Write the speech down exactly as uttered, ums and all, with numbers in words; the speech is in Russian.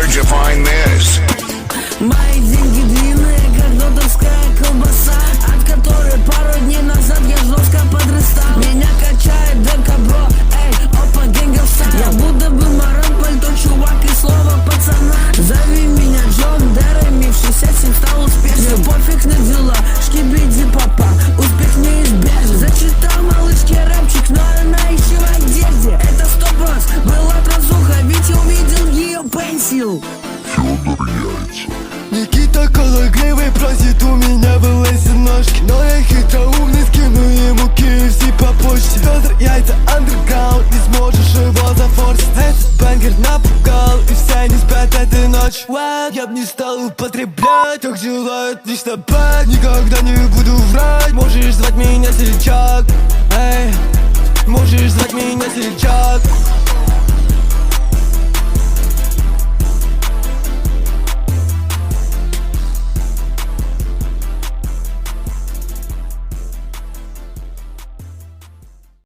Where'd you find this? Мои деньги длинные, как додовская колбаса, от которой пару дней назад я жестко подрастал. Меня качает декабро, эй, опа, гангстер. Я будто бы маран, пальто, чувак и слово пацана. Зови меня Джон Дереми, в шестьдесят семь стал успешным. Пофиг на дела, шкибиди папа, успех неизбежен. Зачитал малышке рэпчик, но она еще в одежде. Это стоп раз, была трансуха, ведь я увидел ее пенсил. Федор Яйца. Никита Кологривый просит у меня в лэсе ножки, но я хитроумный, скину ему кей эф си по почте. Федор Яйца, андерграунд, не сможешь его зафорсить. Этот бангер напугал, и все не спят этой ночью. Я б не стал употреблять, как желают лично бэк. Никогда не буду врать, можешь звать меня Сельчак. Эй, можешь звать меня Сельчак.